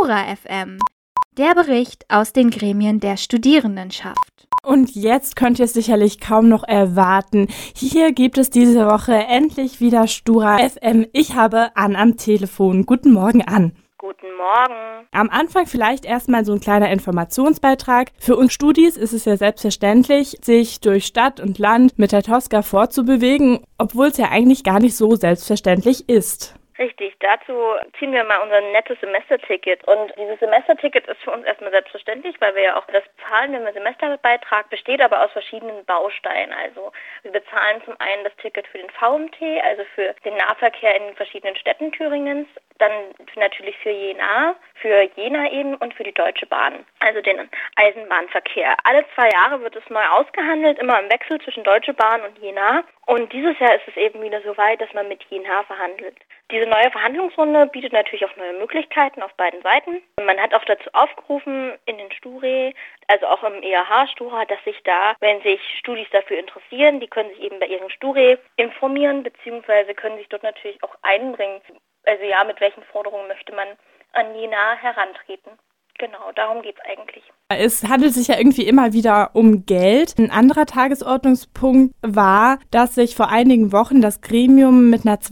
Stura FM, der Bericht aus den Gremien der Studierendenschaft. Und jetzt könnt ihr es sicherlich kaum noch erwarten. Hier gibt es diese Woche endlich wieder Stura FM. Ich habe Ann am Telefon. Guten Morgen, Ann. Guten Morgen. Am Anfang vielleicht erstmal so ein kleiner Informationsbeitrag. Für uns Studis ist es ja selbstverständlich, sich durch Stadt und Land mit der Tosca fortzubewegen, obwohl es ja eigentlich gar nicht so selbstverständlich ist. Richtig, dazu ziehen wir mal unser nettes Semesterticket. Und dieses Semesterticket ist für uns erstmal selbstverständlich, weil wir ja auch das bezahlen, wenn wir Semesterbeitrag, besteht aber aus verschiedenen Bausteinen. Also wir bezahlen zum einen das Ticket für den VMT, also für den Nahverkehr in den verschiedenen Städten Thüringens, dann natürlich für Jena eben und für die Deutsche Bahn, also den Eisenbahnverkehr. Alle 2 Jahre wird es neu ausgehandelt, immer im Wechsel zwischen Deutsche Bahn und Jena. Und dieses Jahr ist es eben wieder so weit, dass man mit Jena verhandelt. Diese neue Verhandlungsrunde bietet natürlich auch neue Möglichkeiten auf beiden Seiten. Man hat auch dazu aufgerufen in den Sture, also auch im EAH-Stura, dass sich da, wenn sich Studis dafür interessieren, die können sich eben bei ihren Sture informieren, beziehungsweise können sich dort natürlich auch einbringen. Also ja, mit welchen Forderungen möchte man an Jena herantreten? Genau, darum geht's eigentlich. Es handelt sich ja irgendwie immer wieder um Geld. Ein anderer Tagesordnungspunkt war, dass sich vor einigen Wochen das Gremium mit einer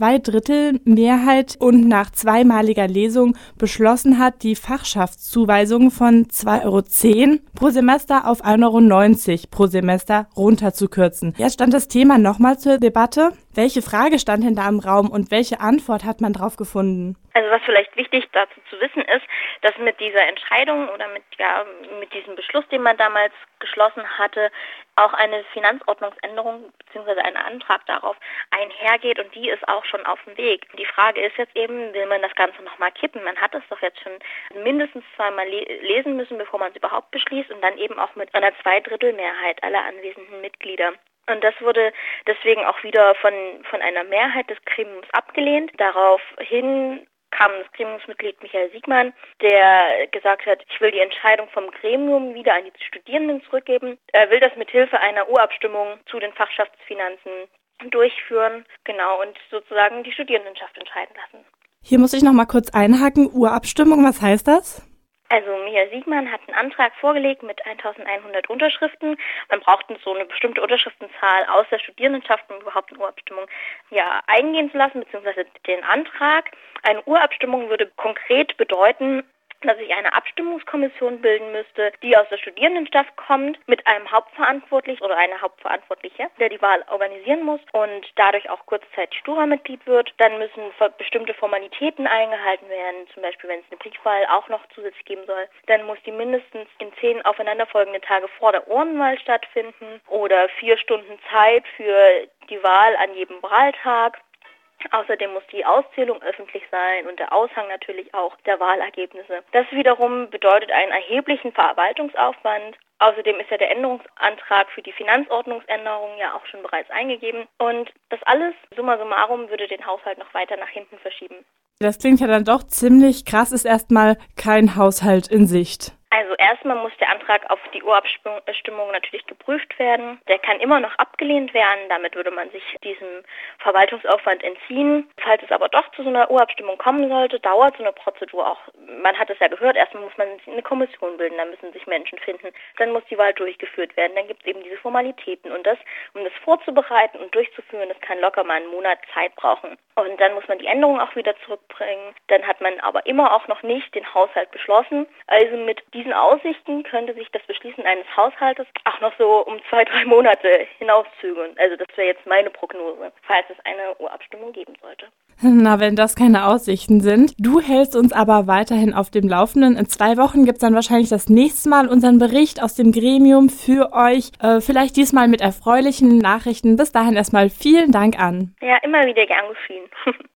2/3 und nach zweimaliger Lesung beschlossen hat, die Fachschaftszuweisung von 2,10 € pro Semester auf 1,90 € pro Semester runterzukürzen. Jetzt stand das Thema nochmal zur Debatte. Welche Frage stand denn da im Raum und welche Antwort hat man drauf gefunden? Also was vielleicht wichtig dazu zu wissen ist, dass mit dieser Entscheidung oder mit diesem Beschluss, den man damals geschlossen hatte, auch eine Finanzordnungsänderung bzw. ein Antrag darauf einhergeht und die ist auch schon auf dem Weg. Die Frage ist jetzt eben, will man das Ganze nochmal kippen? Man hat es doch jetzt schon mindestens 2-mal lesen müssen, bevor man es überhaupt beschließt und dann eben auch mit einer 2/3 aller anwesenden Mitglieder. Und das wurde deswegen auch wieder von einer Mehrheit des Gremiums abgelehnt. Daraufhin kam das Gremiumsmitglied Michael Siegmann, der gesagt hat, ich will die Entscheidung vom Gremium wieder an die Studierenden zurückgeben. Er will das mit Hilfe einer Urabstimmung zu den Fachschaftsfinanzen durchführen, genau, und sozusagen die Studierendenschaft entscheiden lassen. Hier muss ich noch mal kurz einhaken. Urabstimmung, was heißt das? Also Michael Siegmann hat einen Antrag vorgelegt mit 1100 Unterschriften. Man braucht so eine bestimmte Unterschriftenzahl aus der Studierendenschaft, um überhaupt eine Urabstimmung eingehen zu lassen, beziehungsweise den Antrag. Eine Urabstimmung würde konkret bedeuten, dass ich eine Abstimmungskommission bilden müsste, die aus der Studierendenschaft kommt, mit einem Hauptverantwortlichen oder einer Hauptverantwortliche, der die Wahl organisieren muss und dadurch auch kurzzeitig Stura-Mitglied wird. Dann müssen bestimmte Formalitäten eingehalten werden, zum Beispiel wenn es eine Briefwahl auch noch zusätzlich geben soll. Dann muss die mindestens in 10 aufeinanderfolgende Tage vor der Urnenwahl stattfinden oder 4 Stunden Zeit für die Wahl an jedem Wahltag. Außerdem muss die Auszählung öffentlich sein und der Aushang natürlich auch der Wahlergebnisse. Das wiederum bedeutet einen erheblichen Verwaltungsaufwand. Außerdem ist ja der Änderungsantrag für die Finanzordnungsänderung ja auch schon bereits eingegeben. Und das alles, summa summarum, würde den Haushalt noch weiter nach hinten verschieben. Das klingt ja dann doch ziemlich krass, ist erstmal kein Haushalt in Sicht. Also erstmal muss der Antrag auf die Urabstimmung natürlich geprüft werden. Der kann immer noch abgelehnt werden. Damit würde man sich diesem Verwaltungsaufwand entziehen. Falls es aber doch zu so einer Urabstimmung kommen sollte, dauert so eine Prozedur auch. Man hat es ja gehört, erstmal muss man eine Kommission bilden, da müssen sich Menschen finden. Dann muss die Wahl durchgeführt werden. Dann gibt es eben diese Formalitäten. Und um das vorzubereiten und durchzuführen, das kann locker mal einen Monat Zeit brauchen. Und dann muss man die Änderungen auch wieder zurückbringen. Dann hat man aber immer auch noch nicht den Haushalt beschlossen. Also mit diesen Aussichten könnte sich das Beschließen eines Haushaltes auch noch so um 2-3 Monate hinauszögern. Also das wäre jetzt meine Prognose, falls es eine Urabstimmung geben sollte. Na, wenn das keine Aussichten sind. Du hältst uns aber weiterhin auf dem Laufenden. In 2 Wochen gibt es dann wahrscheinlich das nächste Mal unseren Bericht aus dem Gremium für euch. Vielleicht diesmal mit erfreulichen Nachrichten. Bis dahin erstmal vielen Dank, Ann. Ja, immer wieder gern geschehen.